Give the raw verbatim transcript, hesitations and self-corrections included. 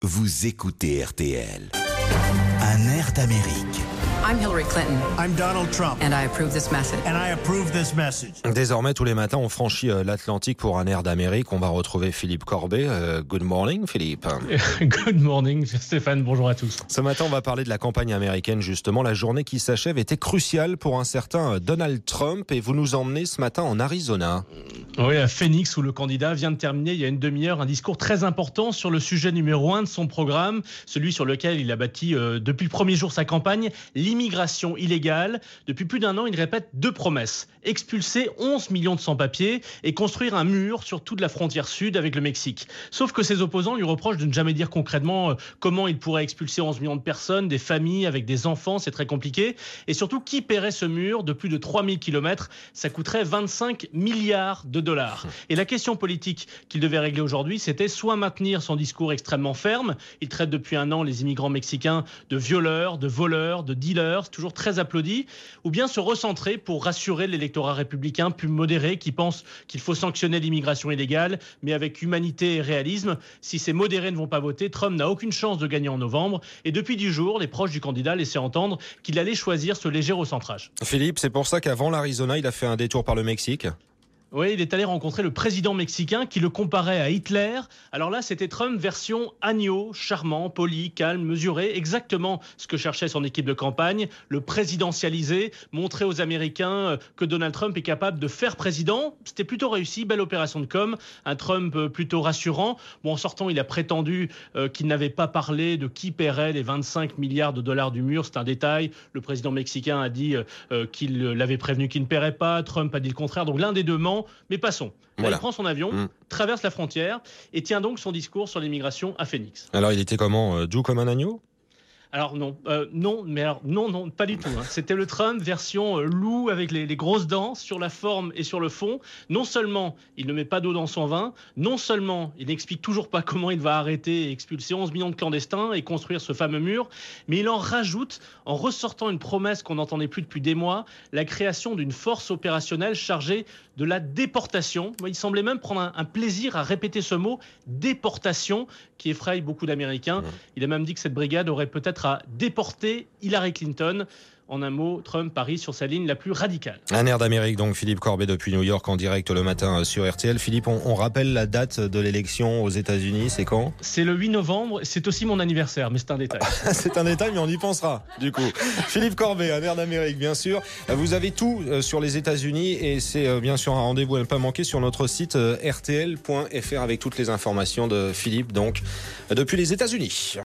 Vous écoutez R T L. Un air d'Amérique. I'm Hillary Clinton. I'm Donald Trump. And I approve this message. And I approve this message. Désormais, tous les matins, on franchit l'Atlantique pour un air d'Amérique. On va retrouver Philippe Corbet. Uh, good morning, Philippe. Good morning, Stéphane. Bonjour à tous. Ce matin, on va parler de la campagne américaine, justement. La journée qui s'achève était cruciale pour un certain Donald Trump. Et vous nous emmenez ce matin en Arizona. Oui, à Phoenix, où le candidat vient de terminer il y a une demi-heure un discours très important sur le sujet numéro un de son programme, celui sur lequel il a bâti euh, depuis le premier jour sa campagne, l'immigration illégale. Depuis plus d'un an, il répète deux promesses. Expulser onze millions de sans-papiers et construire un mur sur toute la frontière sud avec le Mexique. Sauf que ses opposants lui reprochent de ne jamais dire concrètement euh, comment il pourrait expulser onze millions de personnes, des familles avec des enfants, c'est très compliqué. Et surtout, qui paierait ce mur de plus de trois mille kilomètres? Ça coûterait vingt-cinq milliards de dollars. Et la question politique qu'il devait régler aujourd'hui, c'était soit maintenir son discours extrêmement ferme, il traite depuis un an les immigrants mexicains de violeurs, de voleurs, de dealers, toujours très applaudi, ou bien se recentrer pour rassurer l'électorat républicain plus modéré qui pense qu'il faut sanctionner l'immigration illégale, mais avec humanité et réalisme. Si ces modérés ne vont pas voter, Trump n'a aucune chance de gagner en novembre. Et depuis dix jours, les proches du candidat laissaient entendre qu'il allait choisir ce léger recentrage. Philippe, c'est pour ça qu'avant l'Arizona, il a fait un détour par le Mexique. Oui, il est allé rencontrer le président mexicain qui le comparait à Hitler. Alors là, c'était Trump version agneau, charmant, poli, calme, mesuré. Exactement ce que cherchait son équipe de campagne. Le présidentialiser, montrer aux Américains que Donald Trump est capable de faire président. C'était plutôt réussi, belle opération de com. Un Trump plutôt rassurant. Bon, en sortant, il a prétendu euh, qu'il n'avait pas parlé de qui paierait les vingt-cinq milliards de dollars du mur. C'est un détail. Le président mexicain a dit euh, qu'il l'avait prévenu qu'il ne paierait pas. Trump a dit le contraire. Donc l'un des deux ment. Mais passons. Là, voilà. Il prend son avion, mmh. traverse la frontière et tient donc son discours sur l'immigration à Phoenix. Alors, il était comment, euh, doux comme un agneau ? Alors non, euh, non, mais alors non, non, pas du tout. Hein. C'était le Trump version euh, loup avec les, les grosses dents sur la forme et sur le fond. Non seulement il ne met pas d'eau dans son vin, non seulement il n'explique toujours pas comment il va arrêter et expulser onze millions de clandestins et construire ce fameux mur, mais il en rajoute en ressortant une promesse qu'on n'entendait plus depuis des mois, la création d'une force opérationnelle chargée de la déportation. Il semblait même prendre un, un plaisir à répéter ce mot, déportation, qui effraie beaucoup d'Américains. Mmh. Il a même dit que cette brigade aurait peut-être à déporter Hillary Clinton. En un mot, Trump parie sur sa ligne la plus radicale. Un air d'Amérique, donc Philippe Corbet depuis New York en direct le matin sur R T L. Philippe, on, on rappelle la date de l'élection aux États-Unis, c'est quand ? C'est le huit novembre, c'est aussi mon anniversaire, mais c'est un détail. C'est un détail, mais on y pensera, du coup. Philippe Corbet, un air d'Amérique, bien sûr. Vous avez tout sur les États-Unis et c'est bien sûr un rendez-vous à ne pas manquer sur notre site r t l point f r avec toutes les informations de Philippe, donc depuis les États-Unis.